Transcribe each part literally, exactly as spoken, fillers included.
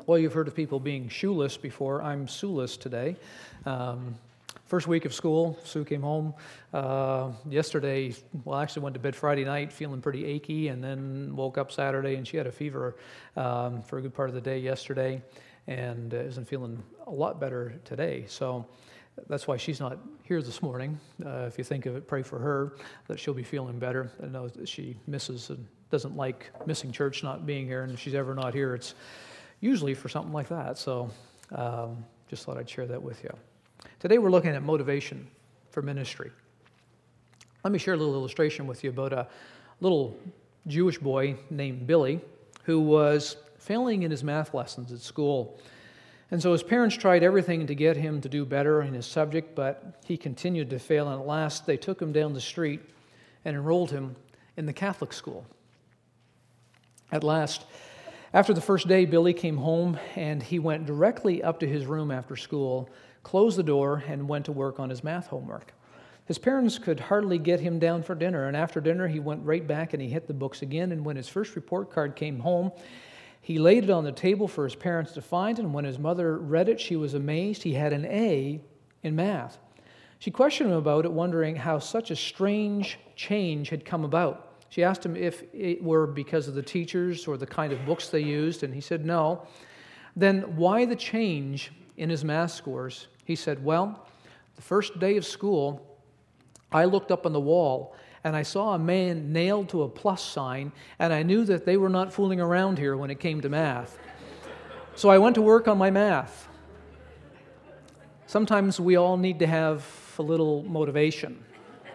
Well, you've heard of people being shoeless before. I'm shoeless today. Um, first week of school, Sue came home uh, yesterday. Well, I actually went to bed Friday night feeling pretty achy, and then woke up Saturday, and she had a fever um, for a good part of the day yesterday, and uh, isn't feeling a lot better today. So that's why she's not here this morning. Uh, if you think of it, pray for her, that she'll be feeling better. I know that she misses and doesn't like missing church, not being here, and if she's ever not here, it's usually for something like that. So um, just thought I'd share that with you. Today we're looking at motivation for ministry. Let me share a little illustration with you about a little Jewish boy named Billy who was failing in his math lessons at school. And so his parents tried everything to get him to do better in his subject, but he continued to fail, and at last they took him down the street and enrolled him in the Catholic school. At last, after the first day, Billy came home, and he went directly up to his room after school, closed the door, and went to work on his math homework. His parents could hardly get him down for dinner, and after dinner, he went right back and he hit the books again, and when his first report card came home, he laid it on the table for his parents to find, and when his mother read it, she was amazed. He had an A in math. She questioned him about it, wondering how such a strange change had come about. She asked him if it were because of the teachers or the kind of books they used, and he said no. Then why the change in his math scores? He said, well, the first day of school, I looked up on the wall, and I saw a man nailed to a plus sign, and I knew that they were not fooling around here when it came to math. So I went to work on my math. Sometimes we all need to have a little motivation.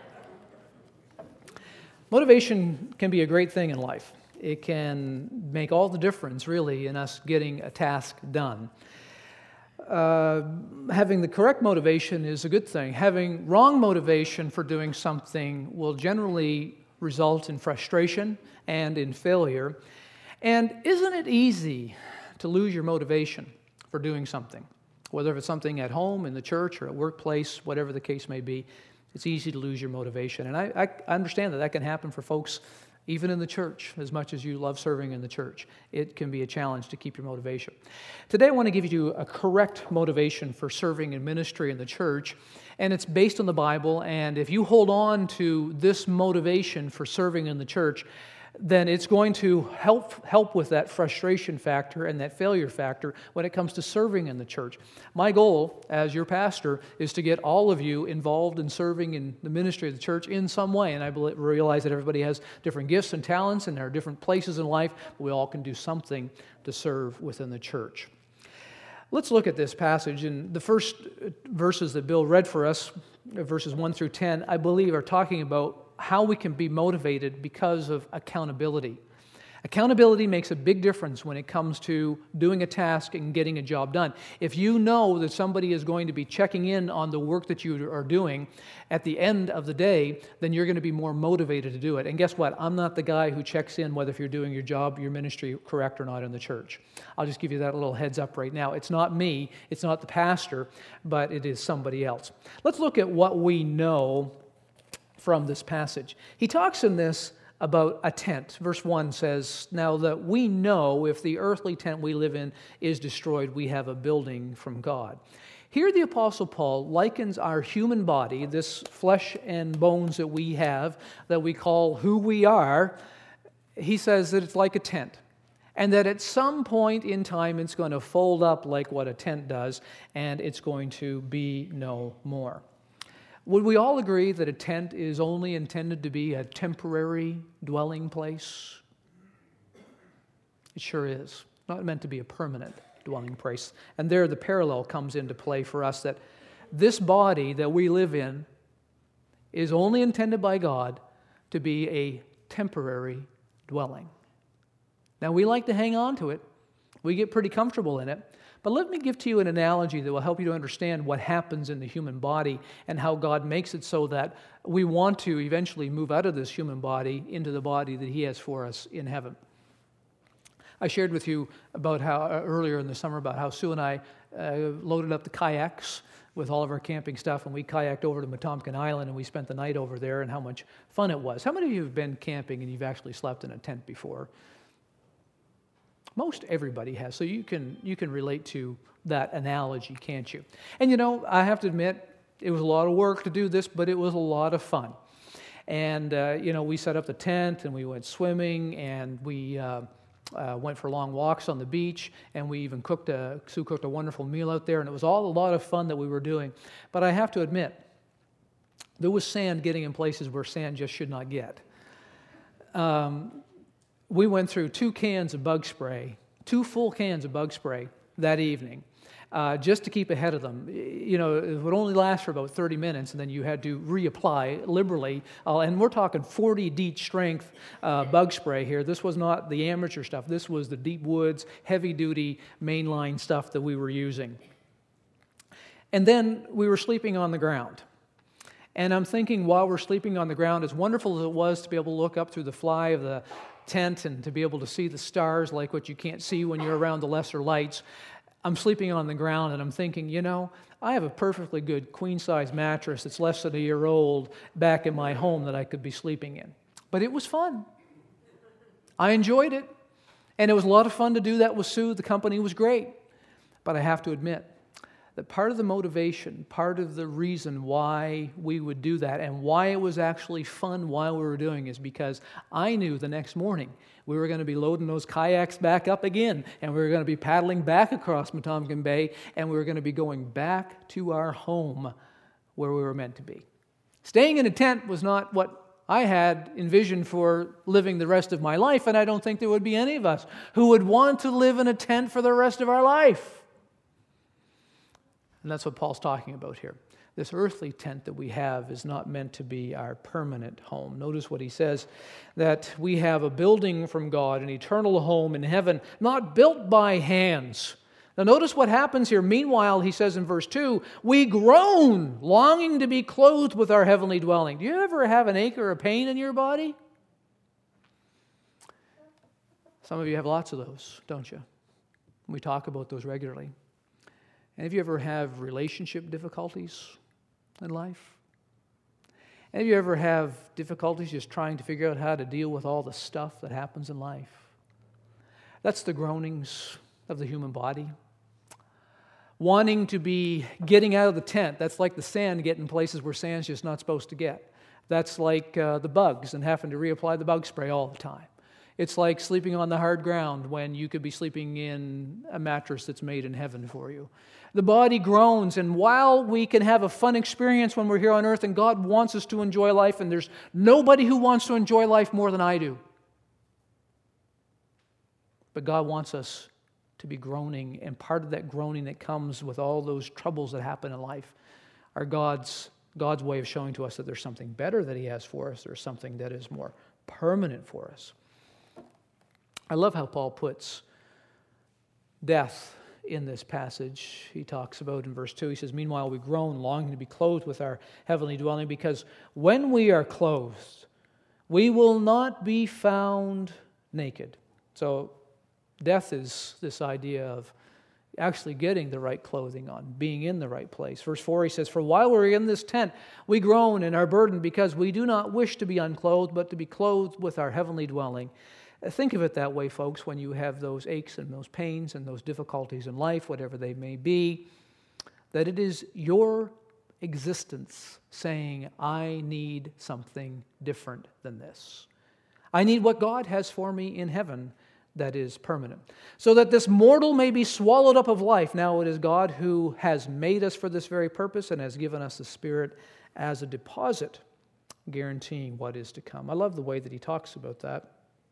Motivation can be a great thing in life. It can make all the difference, really, in us getting a task done. Uh, having the correct motivation is a good thing. Having wrong motivation for doing something will generally result in frustration and in failure. And isn't it easy to lose your motivation for doing something? Whether it's something at home, in the church, or at workplace, whatever the case may be, it's easy to lose your motivation. And I, I understand that that can happen for folks even in the church. As much as you love serving in the church, it can be a challenge to keep your motivation. Today I want to give you a correct motivation for serving in ministry in the church, and it's based on the Bible, and if you hold on to this motivation for serving in the church, then it's going to help help with that frustration factor and that failure factor when it comes to serving in the church. My goal as your pastor is to get all of you involved in serving in the ministry of the church in some way, and I realize that everybody has different gifts and talents, and there are different places in life, but we all can do something to serve within the church. Let's look at this passage, and the first verses that Bill read for us, verses one through ten, I believe are talking about how we can be motivated because of accountability. Accountability makes a big difference when it comes to doing a task and getting a job done. If you know that somebody is going to be checking in on the work that you are doing at the end of the day, then you're going to be more motivated to do it. And guess what? I'm not the guy who checks in whether if you're doing your job, your ministry correct or not in the church. I'll just give you that little heads up right now. It's not me, it's not the pastor, but it is somebody else. Let's look at what we know from this passage. He talks in this about a tent. Verse one says, now that we know if the earthly tent we live in is destroyed, we have a building from God. Here the Apostle Paul likens our human body, this flesh and bones that we have, that we call who we are, he says that it's like a tent. And that at some point in time it's going to fold up like what a tent does, and it's going to be no more. Would we all agree that a tent is only intended to be a temporary dwelling place? It sure is. Not meant to be a permanent dwelling place. And there the parallel comes into play for us that this body that we live in is only intended by God to be a temporary dwelling. Now we like to hang on to it. We get pretty comfortable in it. But let me give to you an analogy that will help you to understand what happens in the human body and how God makes it so that we want to eventually move out of this human body into the body that He has for us in heaven. I shared with you about how uh, earlier in the summer about how Sue and I uh, loaded up the kayaks with all of our camping stuff, and we kayaked over to Metomkin Island, and we spent the night over there, and how much fun it was. How many of you have been camping and you've actually slept in a tent before? Most everybody has. So you can you can relate to that analogy, can't you? And you know, I have to admit, it was a lot of work to do this, but it was a lot of fun. And uh, you know, we set up the tent, and we went swimming, and we uh, uh, went for long walks on the beach, and we even cooked a Sue cooked a wonderful meal out there, and it was all a lot of fun that we were doing. But I have to admit, there was sand getting in places where sand just should not get. Um, we went through two cans of bug spray, two full cans of bug spray that evening, uh, just to keep ahead of them. You know, it would only last for about thirty minutes, and then you had to reapply liberally. Uh, and we're talking forty deep strength uh, bug spray here. This was not the amateur stuff. This was the deep woods, heavy-duty mainline stuff that we were using. And then we were sleeping on the ground. And I'm thinking, while we're sleeping on the ground, as wonderful as it was to be able to look up through the fly of the tent and to be able to see the stars like what you can't see when you're around the lesser lights, I'm sleeping on the ground, and I'm thinking, you know, I have a perfectly good queen-size mattress that's less than a year old back in my home that I could be sleeping in. But it was fun. I enjoyed it. And it was a lot of fun to do that with Sue. The company was great. But I have to admit that part of the motivation, part of the reason why we would do that and why it was actually fun while we were doing is because I knew the next morning we were going to be loading those kayaks back up again, and we were going to be paddling back across Metomkin Bay, and we were going to be going back to our home where we were meant to be. Staying in a tent was not what I had envisioned for living the rest of my life, and I don't think there would be any of us who would want to live in a tent for the rest of our life. And that's what Paul's talking about here. This earthly tent that we have is not meant to be our permanent home. Notice what he says, that we have a building from God, an eternal home in heaven, not built by hands. Now notice what happens here. Meanwhile, he says in verse two, we groan, longing to be clothed with our heavenly dwelling. Do you ever have an ache or a pain in your body? Some of you have lots of those, don't you? We talk about those regularly. And have you ever have relationship difficulties in life? And have you ever have difficulties just trying to figure out how to deal with all the stuff that happens in life? That's the groanings of the human body. Wanting to be getting out of the tent. That's like the sand getting places where sand's just not supposed to get. That's like uh, the bugs and having to reapply the bug spray all the time. It's like sleeping on the hard ground when you could be sleeping in a mattress that's made in heaven for you. The body groans, and while we can have a fun experience when we're here on earth, and God wants us to enjoy life, and there's nobody who wants to enjoy life more than I do. But God wants us to be groaning, and part of that groaning that comes with all those troubles that happen in life are God's, God's way of showing to us that there's something better that He has for us. There's something that is more permanent for us. I love how Paul puts death in this passage. He talks about in verse two, he says, meanwhile we groan, longing to be clothed with our heavenly dwelling, because when we are clothed, we will not be found naked. So death is this idea of actually getting the right clothing on, being in the right place. Verse four, he says, for while we're in this tent, we groan and are burdened, because we do not wish to be unclothed, but to be clothed with our heavenly dwelling. Think of it that way, folks, when you have those aches and those pains and those difficulties in life, whatever they may be, that it is your existence saying, I need something different than this. I need what God has for me in heaven that is permanent. So that this mortal may be swallowed up of life. Now it is God who has made us for this very purpose and has given us the Spirit as a deposit, guaranteeing what is to come. I love the way that he talks about that.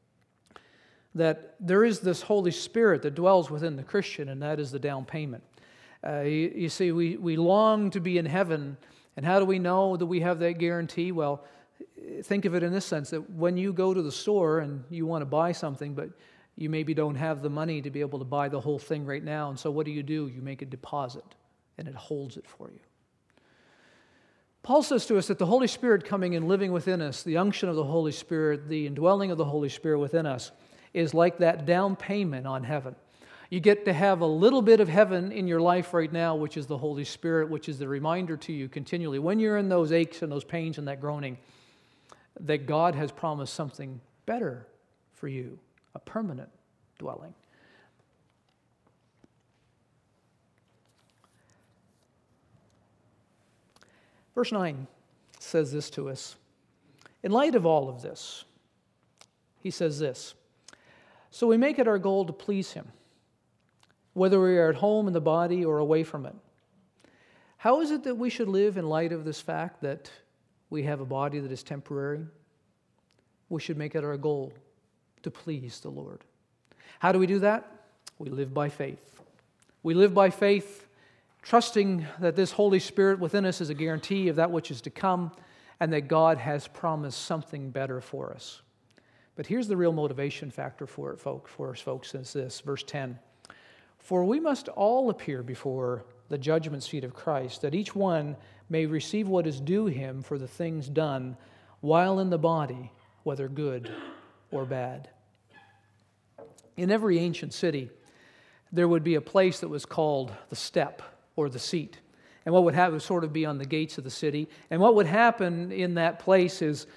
That there is this Holy Spirit that dwells within the Christian, and that is the down payment. Uh, you, you see, we, we long to be in heaven, and how do we know that we have that guarantee? Well, think of it in this sense, that when you go to the store and you want to buy something, but you maybe don't have the money to be able to buy the whole thing right now, and so what do you do? You make a deposit, and it holds it for you. Paul says to us that the Holy Spirit coming and living within us, the unction of the Holy Spirit, the indwelling of the Holy Spirit within us, is like that down payment on heaven. You get to have a little bit of heaven in your life right now, which is the Holy Spirit, which is the reminder to you continually, when you're in those aches and those pains and that groaning, that God has promised something better for you, a permanent dwelling. Verse nine says this to us. In light of all of this, he says this, so we make it our goal to please him, whether we are at home in the body or away from it. How is it that we should live in light of this fact that we have a body that is temporary? We should make it our goal to please the Lord. How do we do that? We live by faith. We live by faith, trusting that this Holy Spirit within us is a guarantee of that which is to come, and that God has promised something better for us. But here's the real motivation factor for it, folks, for us folks, is this, verse ten. For we must all appear before the judgment seat of Christ, that each one may receive what is due him for the things done while in the body, whether good or bad. In every ancient city, there would be a place that was called the step or the seat. And what would happen would sort of be on the gates of the city. And what would happen in that place is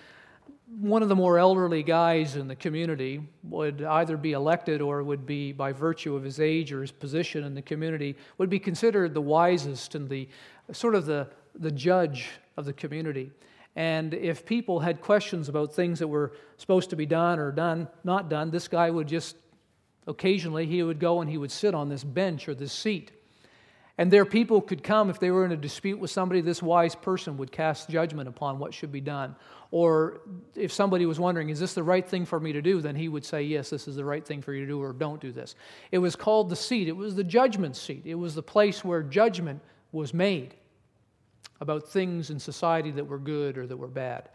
one of the more elderly guys in the community would either be elected or would be, by virtue of his age or his position in the community, would be considered the wisest and the sort of the, the judge of the community. And if people had questions about things that were supposed to be done or done, not done, this guy would just, occasionally, he would go and he would sit on this bench or this seat. And there people could come, if they were in a dispute with somebody, this wise person would cast judgment upon what should be done. Or if somebody was wondering, is this the right thing for me to do? Then he would say, yes, this is the right thing for you to do, or don't do this. It was called the seat. It was the judgment seat. It was the place where judgment was made about things in society that were good or that were bad.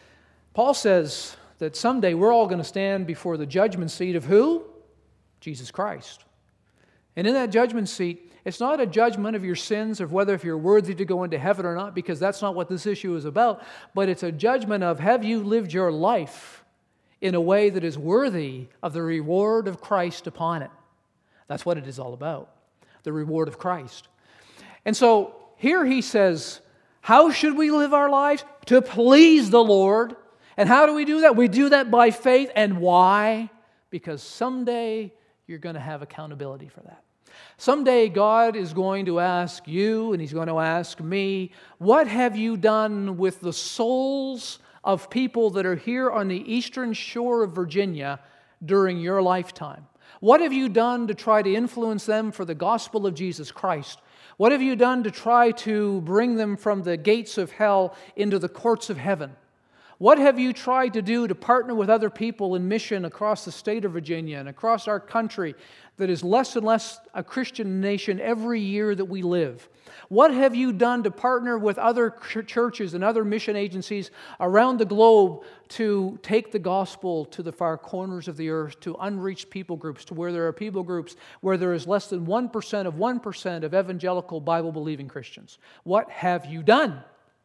Paul says that someday we're all going to stand before the judgment seat of who? Jesus Christ. And in that judgment seat, it's not a judgment of your sins, of whether if you're worthy to go into heaven or not, because that's not what this issue is about, but it's a judgment of, have you lived your life in a way that is worthy of the reward of Christ upon it? That's what it is all about, the reward of Christ. And so here he says, how should we live our lives? To please the Lord. And how do we do that? We do that by faith. And why? Because someday you're going to have accountability for that. Someday God is going to ask you, and He's going to ask me, what have you done with the souls of people that are here on the eastern shore of Virginia during your lifetime? What have you done to try to influence them for the gospel of Jesus Christ? What have you done to try to bring them from the gates of hell into the courts of heaven? What have you tried to do to partner with other people in mission across the state of Virginia and across our country that is less and less a Christian nation every year that we live? What have you done to partner with other churches and other mission agencies around the globe to take the gospel to the far corners of the earth, to unreached people groups, to where there are people groups where there is less than one percent of one percent of evangelical Bible-believing Christians? What have you done?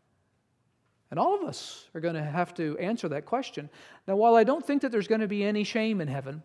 And all of us are going to have to answer that question. Now, while I don't think that there's going to be any shame in heaven,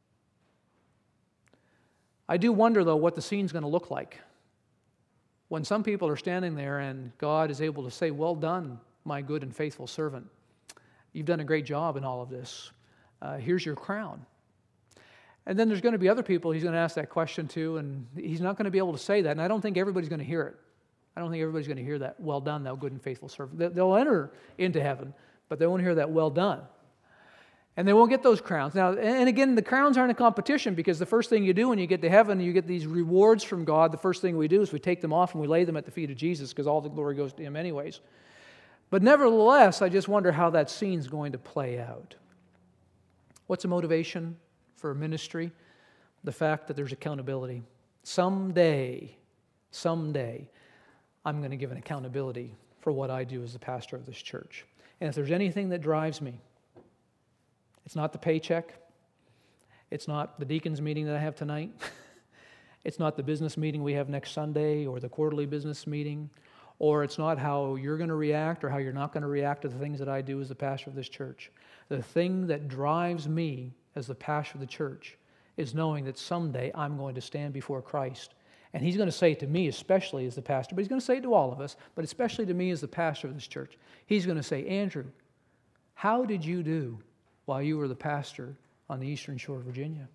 I do wonder, though, what the scene's going to look like when some people are standing there and God is able to say, well done, my good and faithful servant. You've done a great job in all of this. Uh, here's your crown. And then there's going to be other people He's going to ask that question to, and He's not going to be able to say that, and I don't think everybody's going to hear it. I don't think everybody's going to hear that, well done, thou good and faithful servant. They'll enter into heaven, but they won't hear that, well done. And they won't get those crowns. Now, and again, the crowns aren't a competition, because the first thing you do when you get to heaven, you get these rewards from God. The first thing we do is we take them off and we lay them at the feet of Jesus, because all the glory goes to Him anyways. But nevertheless, I just wonder how that scene's going to play out. What's the motivation for ministry? The fact that there's accountability. Someday, someday, I'm going to give an accountability for what I do as the pastor of this church. And if there's anything that drives me, it's not the paycheck. It's not the deacons meeting that I have tonight. It's not the business meeting we have next Sunday or the quarterly business meeting. Or it's not how you're going to react or how you're not going to react to the things that I do as the pastor of this church. The thing that drives me as the pastor of the church is knowing that someday I'm going to stand before Christ. And He's going to say to me, especially as the pastor, but He's going to say it to all of us, but especially to me as the pastor of this church. He's going to say, Andrew, how did you do while you were the pastor on the eastern shore of Virginia?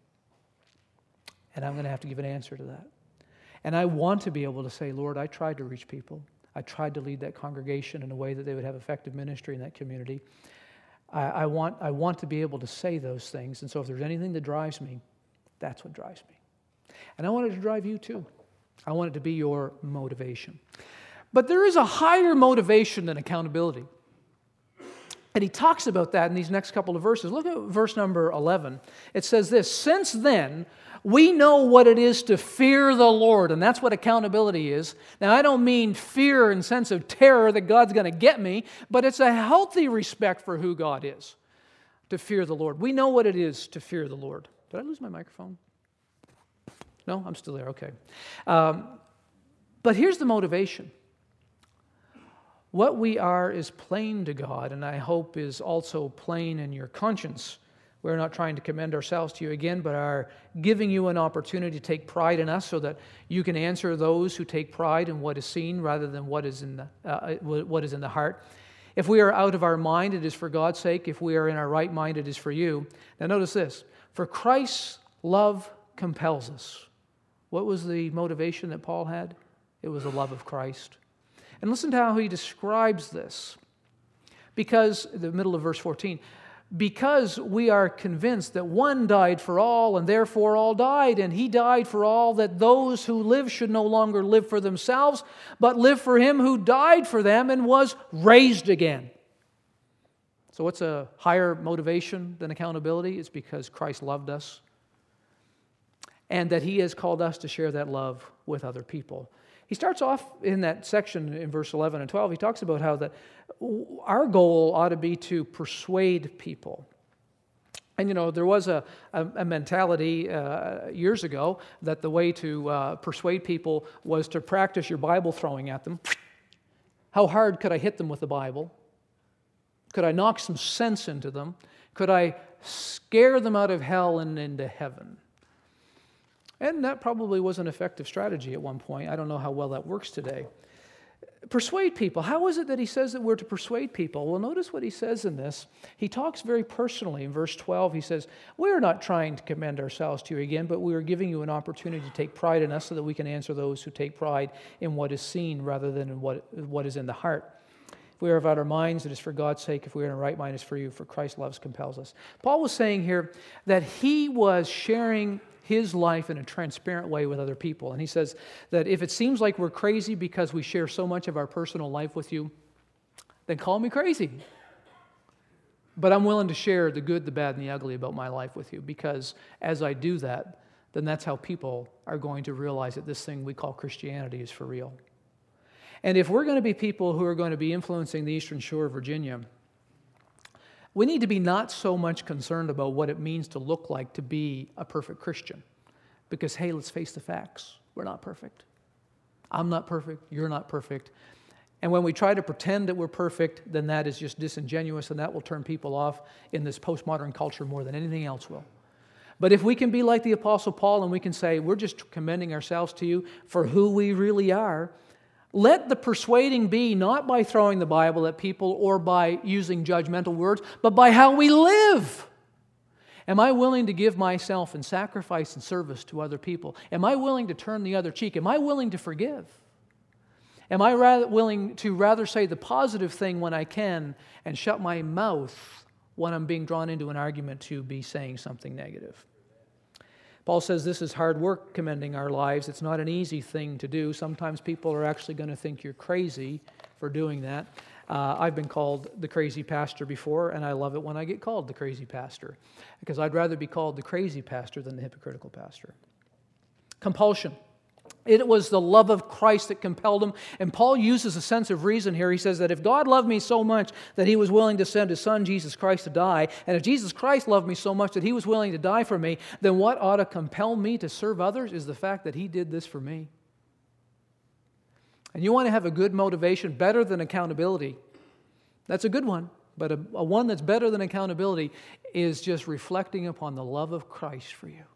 And I'm going to have to give an answer to that. And I want to be able to say, Lord, I tried to reach people. I tried to lead that congregation in a way that they would have effective ministry in that community. I, I want, I want to be able to say those things. And so if there's anything that drives me, that's what drives me. And I want it to drive you too. I want it to be your motivation. But there is a higher motivation than accountability. And he talks about that in these next couple of verses. Look at verse number eleven. It says this, "Since then, we know what it is to fear the Lord." And that's what accountability is. Now, I don't mean fear in sense of terror that God's going to get me, but it's a healthy respect for who God is, to fear the Lord. We know what it is to fear the Lord. Did I lose my microphone? No, I'm still there. Okay. Um, but here's the motivation. What we are is plain to God, and I hope is also plain in your conscience. We're not trying to commend ourselves to you again, but are giving you an opportunity to take pride in us so that you can answer those who take pride in what is seen rather than what is in the, uh, what is in the heart. If we are out of our mind, it is for God's sake. If we are in our right mind, it is for you. Now notice this. For Christ's love compels us. What was the motivation that Paul had? It was the love of Christ. And listen to how he describes this. Because, the middle of verse fourteen, because we are convinced that one died for all, and therefore all died, and he died for all, that those who live should no longer live for themselves, but live for him who died for them and was raised again. So what's a higher motivation than accountability? It's because Christ loved us, and that he has called us to share that love with other people. He starts off in that section in verse eleven and twelve. He talks about how that our goal ought to be to persuade people. And, you know, there was a, a, a mentality uh, years ago that the way to uh, persuade people was to practice your Bible throwing at them. How hard could I hit them with the Bible? Could I knock some sense into them? Could I scare them out of hell and into heaven? And that probably was an effective strategy at one point. I don't know how well that works today. Persuade people. How is it that he says that we're to persuade people? Well, notice what he says in this. He talks very personally. In verse twelve, he says, "We're not trying to commend ourselves to you again, but we are giving you an opportunity to take pride in us so that we can answer those who take pride in what is seen rather than in what, what is in the heart. If we are out our minds, it is for God's sake. If we are in our right mind, it is for you, for Christ's love compels us." Paul was saying here that he was sharing his life in a transparent way with other people. And he says that if it seems like we're crazy because we share so much of our personal life with you, then call me crazy. But I'm willing to share the good, the bad, and the ugly about my life with you, because as I do that, then that's how people are going to realize that this thing we call Christianity is for real. And if we're going to be people who are going to be influencing the Eastern Shore of Virginia, we need to be not so much concerned about what it means to look like to be a perfect Christian. Because, hey, let's face the facts. We're not perfect. I'm not perfect. You're not perfect. And when we try to pretend that we're perfect, then that is just disingenuous, and that will turn people off in this postmodern culture more than anything else will. But if we can be like the Apostle Paul and we can say, we're just commending ourselves to you for who we really are, let the persuading be not by throwing the Bible at people or by using judgmental words, but by how we live. Am I willing to give myself in sacrifice and service to other people? Am I willing to turn the other cheek? Am I willing to forgive? Am I rather willing to rather say the positive thing when I can and shut my mouth when I'm being drawn into an argument to be saying something negative? Paul says this is hard work, commending our lives. It's not an easy thing to do. Sometimes people are actually going to think you're crazy for doing that. Uh, I've been called the crazy pastor before, and I love it when I get called the crazy pastor, because I'd rather be called the crazy pastor than the hypocritical pastor. Compulsion. It was the love of Christ that compelled him. And Paul uses a sense of reason here. He says that if God loved me so much that he was willing to send his son, Jesus Christ, to die, and if Jesus Christ loved me so much that he was willing to die for me, then what ought to compel me to serve others is the fact that he did this for me. And you want to have a good motivation, better than accountability. That's a good one. But a, a one that's better than accountability is just reflecting upon the love of Christ for you.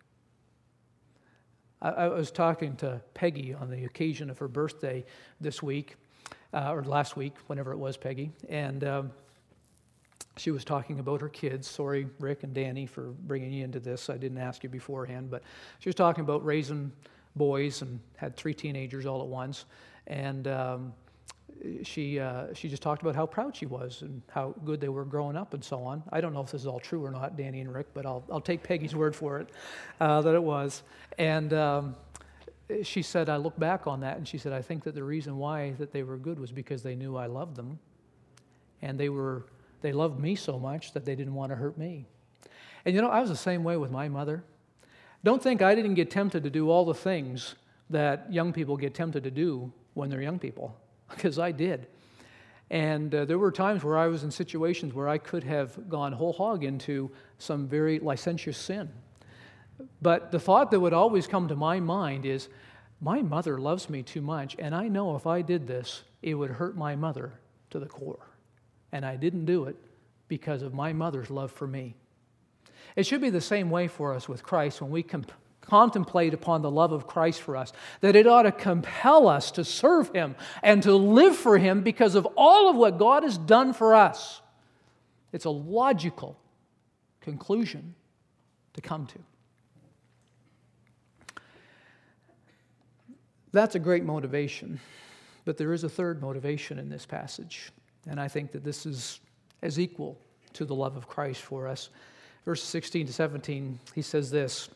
I was talking to Peggy on the occasion of her birthday this week, uh, or last week, whenever it was, Peggy, and um, she was talking about her kids. Sorry, Rick and Danny, for bringing you into this. I didn't ask you beforehand, but she was talking about raising boys and had three teenagers all at once, and um, she, uh, she just talked about how proud she was and how good they were growing up and so on. I don't know if this is all true or not, Danny and Rick, but I'll, I'll take Peggy's word for it, uh, that it was. And um, she said, I look back on that, and she said, I think that the reason why that they were good was because they knew I loved them, and they were they loved me so much that they didn't want to hurt me. And you know, I was the same way with my mother. Don't think I didn't get tempted to do all the things that young people get tempted to do when they're young people, because I did. And uh, there were times where I was in situations where I could have gone whole hog into some very licentious sin. But the thought that would always come to my mind is, my mother loves me too much, and I know if I did this, it would hurt my mother to the core. And I didn't do it because of my mother's love for me. It should be the same way for us with Christ when we comp- contemplate upon the love of Christ for us, that it ought to compel us to serve Him and to live for Him because of all of what God has done for us. It's a logical conclusion to come to. That's a great motivation, but there is a third motivation in this passage, and I think that this is as equal to the love of Christ for us. Verses sixteen to seventeen, he says this,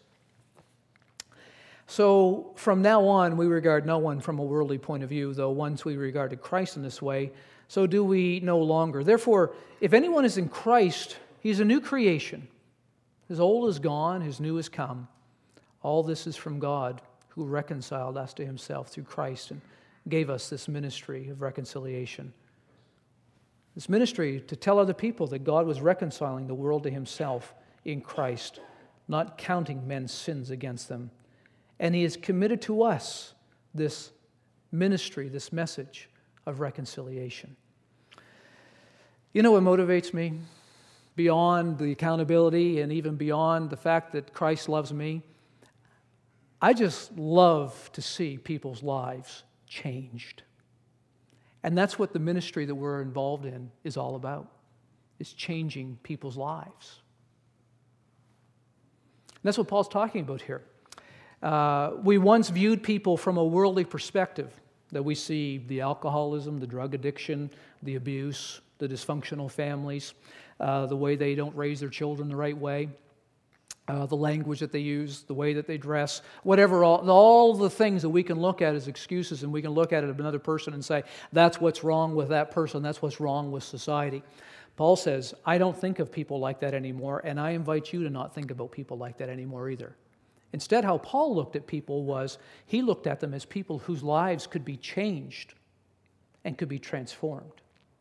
so from now on we regard no one from a worldly point of view, though once we regarded Christ in this way, so do we no longer. Therefore, if anyone is in Christ, he's a new creation. His old is gone, his new has come. All this is from God, who reconciled us to Himself through Christ and gave us this ministry of reconciliation. This ministry to tell other people that God was reconciling the world to Himself in Christ, not counting men's sins against them. And He has committed to us this ministry, this message of reconciliation. You know what motivates me? Beyond the accountability and even beyond the fact that Christ loves me, I just love to see people's lives changed. And that's what the ministry that we're involved in is all about, is changing people's lives. And that's what Paul's talking about here. Uh, we once viewed people from a worldly perspective, that we see the alcoholism, the drug addiction, the abuse, the dysfunctional families, uh, the way they don't raise their children the right way, uh, the language that they use, the way that they dress, whatever, all, all the things that we can look at as excuses, and we can look at it of another person and say, that's what's wrong with that person, that's what's wrong with society. Paul says, I don't think of people like that anymore, and I invite you to not think about people like that anymore either. Instead, how Paul looked at people was, he looked at them as people whose lives could be changed and could be transformed.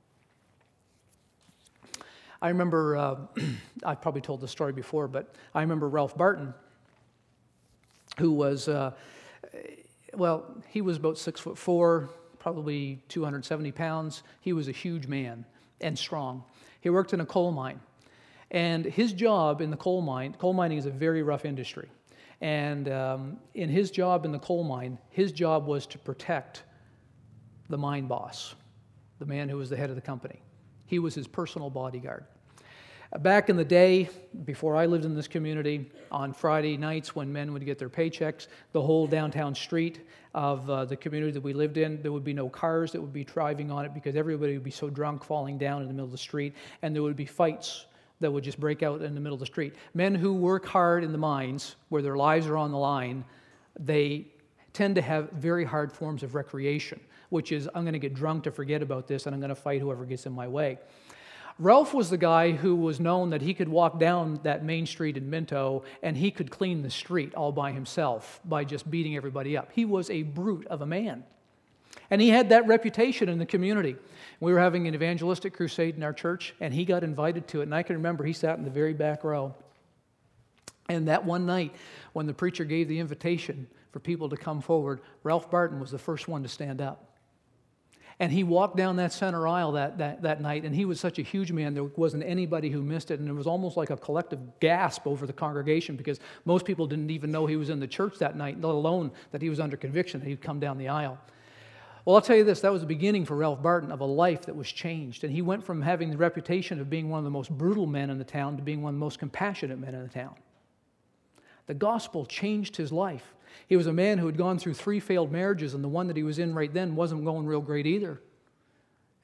I remember, uh, I've probably told this story before, but I remember Ralph Barton, who was, uh, well, he was about six foot four, probably two hundred seventy pounds. He was a huge man and strong. He worked in a coal mine. And his job in the coal mine, coal mining is a very rough industry. And um, in his job in the coal mine, his job was to protect the mine boss, the man who was the head of the company. He was his personal bodyguard. Back in the day, before I lived in this community, on Friday nights when men would get their paychecks, the whole downtown street of uh, the community that we lived in, there would be no cars that would be driving on it because everybody would be so drunk falling down in the middle of the street, and there would be fights that would just break out in the middle of the street. Men who work hard in the mines, where their lives are on the line, they tend to have very hard forms of recreation, which is, I'm going to get drunk to forget about this, and I'm going to fight whoever gets in my way. Ralph was the guy who was known that he could walk down that main street in Minto, and he could clean the street all by himself by just beating everybody up. He was a brute of a man. And he had that reputation in the community. We were having an evangelistic crusade in our church, and he got invited to it. And I can remember he sat in the very back row. And that one night, when the preacher gave the invitation for people to come forward, Ralph Barton was the first one to stand up. And he walked down that center aisle that, that, that night, and he was such a huge man, there wasn't anybody who missed it. And it was almost like a collective gasp over the congregation because most people didn't even know he was in the church that night, let alone that he was under conviction, that he'd come down the aisle. Well, I'll tell you this, that was the beginning for Ralph Barton of a life that was changed. And he went from having the reputation of being one of the most brutal men in the town to being one of the most compassionate men in the town. The gospel changed his life. He was a man who had gone through three failed marriages, and the one that he was in right then wasn't going real great either.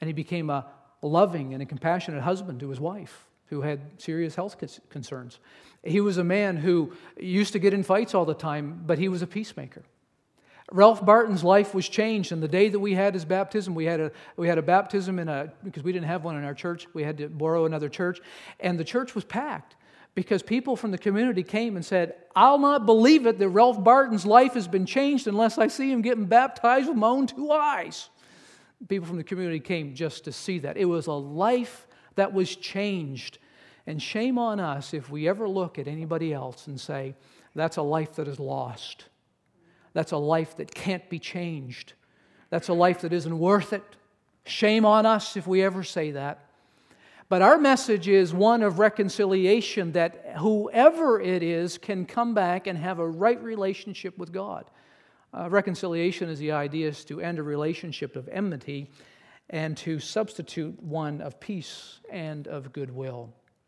And he became a loving and a compassionate husband to his wife, who had serious health concerns. He was a man who used to get in fights all the time, but he was a peacemaker. Ralph Barton's life was changed, and the day that we had his baptism, we had a we had a baptism in a because we didn't have one in our church. We had to borrow another church, and the church was packed because people from the community came and said, "I'll not believe it that Ralph Barton's life has been changed unless I see him getting baptized with my own two eyes." People from the community came just to see that. It was a life that was changed. And shame on us if we ever look at anybody else and say, that's a life that is lost. That's a life that can't be changed. That's a life that isn't worth it. Shame on us if we ever say that. But our message is one of reconciliation, that whoever it is can come back and have a right relationship with God. Uh, reconciliation is the idea is to end a relationship of enmity and to substitute one of peace and of goodwill.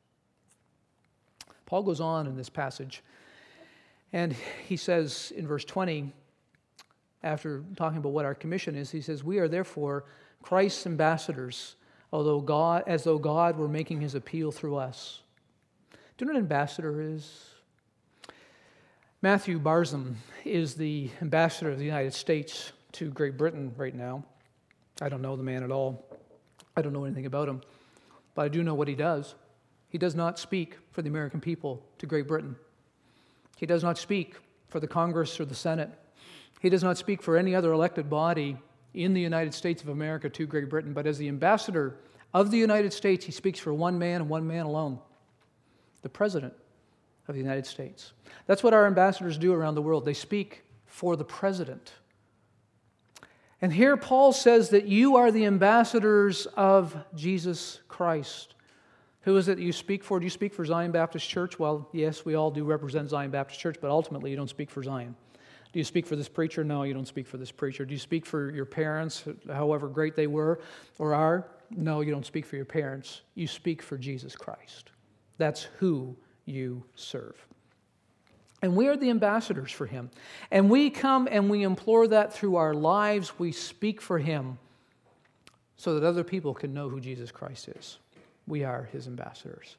Paul goes on in this passage, and he says in verse twenty, after talking about what our commission is, he says, "We are therefore Christ's ambassadors, although God, as though God were making his appeal through us." Do you know what an ambassador is? Matthew Barzum is the ambassador of the United States to Great Britain right now. I don't know the man at all. I don't know anything about him, but I do know what he does. He does not speak for the American people to Great Britain. He does not speak for the Congress or the Senate. He does not speak for any other elected body in the United States of America to Great Britain. But as the ambassador of the United States, he speaks for one man and one man alone, the President of the United States. That's what our ambassadors do around the world. They speak for the President. And here Paul says that you are the ambassadors of Jesus Christ. Who is it that you speak for? Do you speak for Zion Baptist Church? Well, yes, we all do represent Zion Baptist Church, but ultimately you don't speak for Zion. Do you speak for this preacher? No, you don't speak for this preacher. Do you speak for your parents, however great they were or are? No, you don't speak for your parents. You speak for Jesus Christ. That's who you serve. And we are the ambassadors for him. And we come and we implore that through our lives. We speak for him so that other people can know who Jesus Christ is. We are his ambassadors.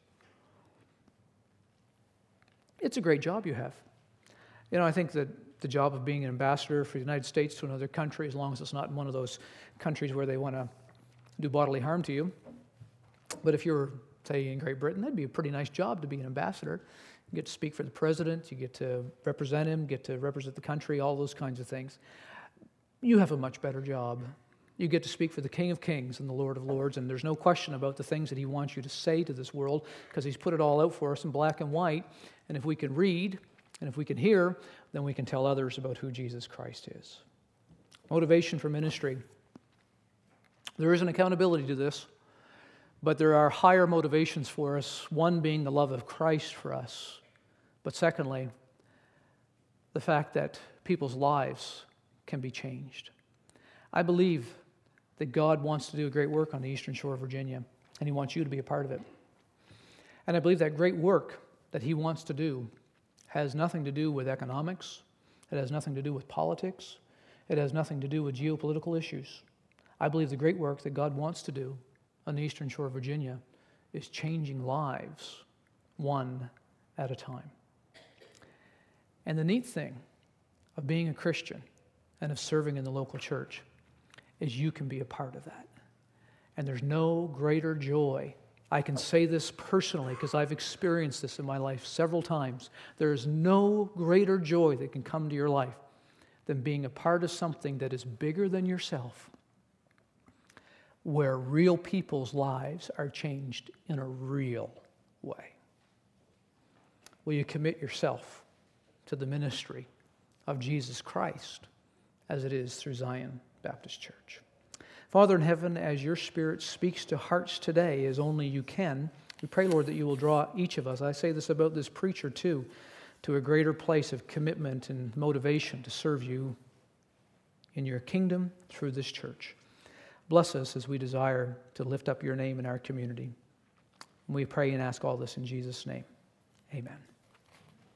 It's a great job you have. You know, I think that the job of being an ambassador for the United States to another country, as long as it's not in one of those countries where they want to do bodily harm to you. But if you're, say, in Great Britain, that'd be a pretty nice job to be an ambassador. You get to speak for the president, you get to represent him, get to represent the country, all those kinds of things. You have a much better job. You get to speak for the King of Kings and the Lord of Lords, and there's no question about the things that he wants you to say to this world, because he's put it all out for us in black and white. And if we can read, and if we can hear, then we can tell others about who Jesus Christ is. Motivation for ministry. There is an accountability to this, but there are higher motivations for us, one being the love of Christ for us, but secondly, the fact that people's lives can be changed. I believe that God wants to do a great work on the Eastern Shore of Virginia, and he wants you to be a part of it. And I believe that great work that he wants to do has nothing to do with economics. It has nothing to do with politics. It has nothing to do with geopolitical issues. I believe the great work that God wants to do on the Eastern Shore of Virginia is changing lives one at a time. And the neat thing of being a Christian and of serving in the local church is you can be a part of that. And there's no greater joy. I can say this personally because I've experienced this in my life several times. There is no greater joy that can come to your life than being a part of something that is bigger than yourself, where real people's lives are changed in a real way. Will you commit yourself to the ministry of Jesus Christ as it is through Zion Baptist Church? Father in heaven, as your Spirit speaks to hearts today as only you can, we pray, Lord, that you will draw each of us, I say this about this preacher too, to a greater place of commitment and motivation to serve you in your kingdom through this church. Bless us as we desire to lift up your name in our community. And we pray and ask all this in Jesus' name. Amen.